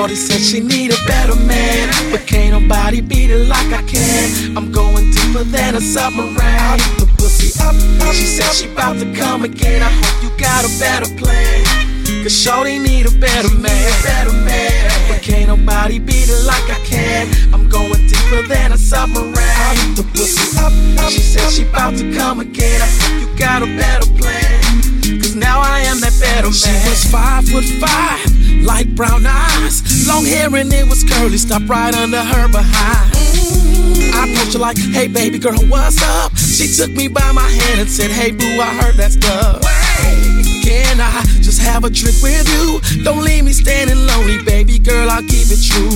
Shorty said she need a better man, but can't nobody beat it like I can. I'm going deeper than a submarine. The pussy up, she said she bout to come again. I hope you got a better plan, cause shorty need a better man, but can't nobody beat it like I can. I'm going deeper than a submarine. The pussy up, she said she bout to come again. I hope you got a better plan, cause now I am that better man. She was 5'5", light brown eyes, long hair and it was curly, stopped right under her behind. I approached her like, hey baby girl, what's up? She took me by my hand and said, hey boo, I heard that stuff. Can I just have a drink with you? Don't leave me standing lonely, baby girl, I'll keep it true.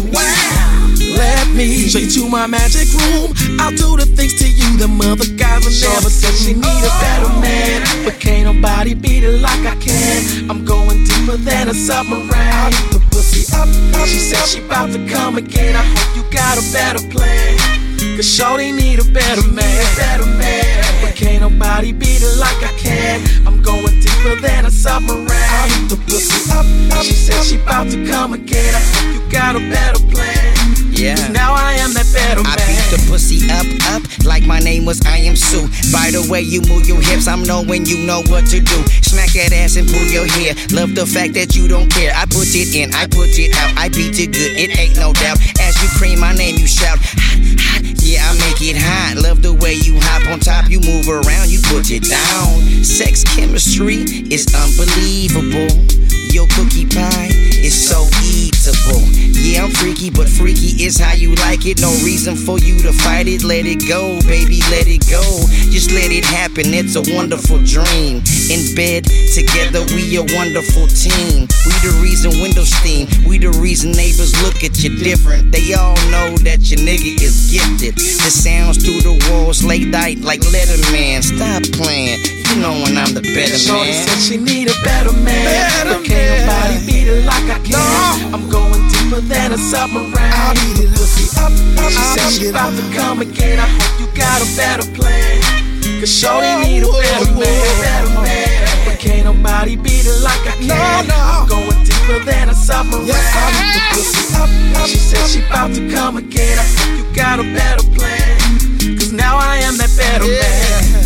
Let me show you to my magic room. I'll do the things to you the other guys will never. Said she need a better man, but can't nobody beat it like I can. I'm going deeper than a submarine. The pussy up, she said she bout to come again. I hope you got a better plan, cause shorty need a better man, but can't nobody beat it like I can. I'm going deeper than a submarine. The pussy up, she said she bout to come again. I hope you got a better plan, cause now I am that better man. I beat the pussy up, like my name was I Am Sue. By the way you move your hips, I'm knowing you know what to do. Smack that ass and pull your hair. Love the fact that you don't care. I put it in, I put it out. I beat it good, it ain't no doubt. As you cream my name, you shout, hot, hot. Yeah, I make it hot. Love the way you hop on top, you move around, you put it down. Sex chemistry is unbelievable. Your cookie pie is so eatable. Yeah, I'm freaky, but freaky is how you like it. No reason for you to fight it. Let it go, baby, let it go. Just let it happen, it's a wonderful dream. In bed, together, we a wonderful team. We the reason windows steam. We the reason neighbors look at you different. They all know that your nigga is gifted. The sounds through the walls late night like Letterman. Stop playing, you know when I'm the better man. Shorty said she need a better man, but can't nobody beat it like I can. No. I'm going deeper than a submarine. The pussy up, she said she bout to come again. I hope you got a better plan, cause shorty need a better man, but can't nobody beat it like I can. I'm going deeper than a submarine. The pussy up, she said she bout to come again. I hope you got a better plan, cause now I am that better man.